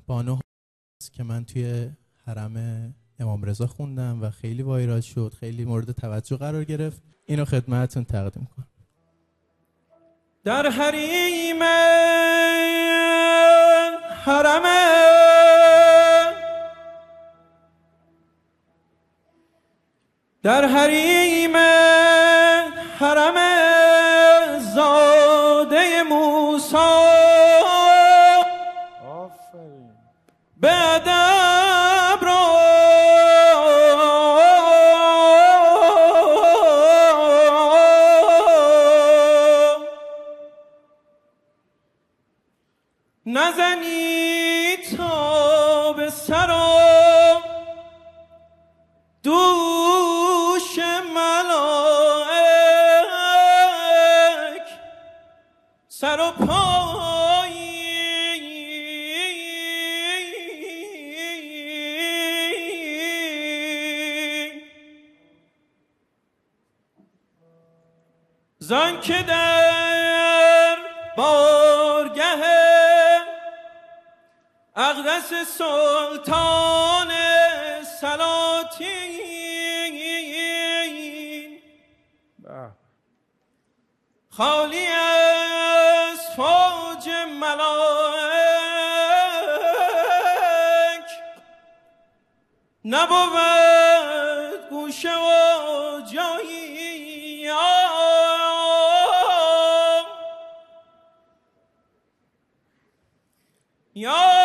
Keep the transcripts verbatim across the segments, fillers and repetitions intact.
بانو هست که من توی حرم امام رضا خوندم و خیلی وایرال شد، خیلی مورد توجه قرار گرفت. اینو خدمتتون تقدیم کنم. در حریم حرم در حریم حرم زاده موسی به ادب رو نزنی تا به سر و دوش ملائک سر و پایی زان که در بارگه اقدس سلطان سلاطین خالی از فوج ملائک نبود گوشه و جایی یا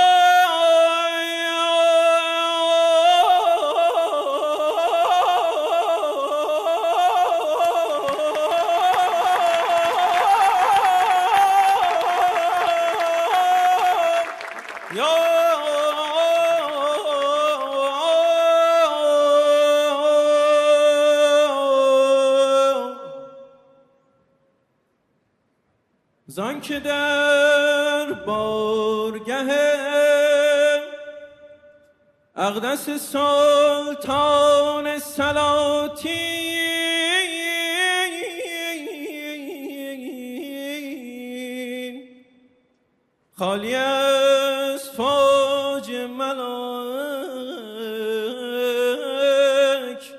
زان که در بارگه اقدس سلطان سلاطین خالی از فوج ملائک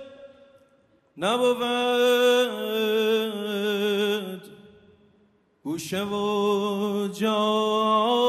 نبود گوشه و جا